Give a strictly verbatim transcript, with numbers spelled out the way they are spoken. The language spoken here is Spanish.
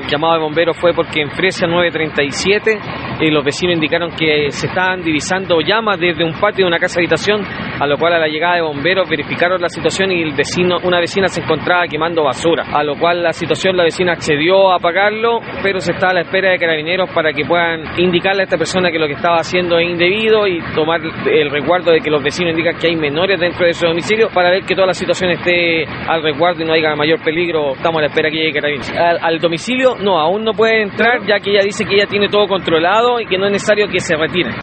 llamado de bomberos fue porque en Fresia nueve treinta y siete eh, los vecinos indicaron que se estaban divisando llamas desde un patio de una casa habitación, a lo cual a la llegada de bomberos verificaron la situación y el vecino, una vecina se encontraba quemando basura, a lo cual la situación la vecina accedió a apagarlo, pero se está a la espera de carabineros para que puedan indicarle a esta persona que lo que estaba haciendo es indebido y tomar el resguardo de que los vecinos indican que hay menores dentro de su domicilio para ver que toda la situación esté al resguardo y no haya mayor peligro. Estamos a la espera que llegue carabineros. Al, al domicilio no, aún no puede entrar, ya que ella dice que ella tiene todo controlado y que no es necesario que se retire.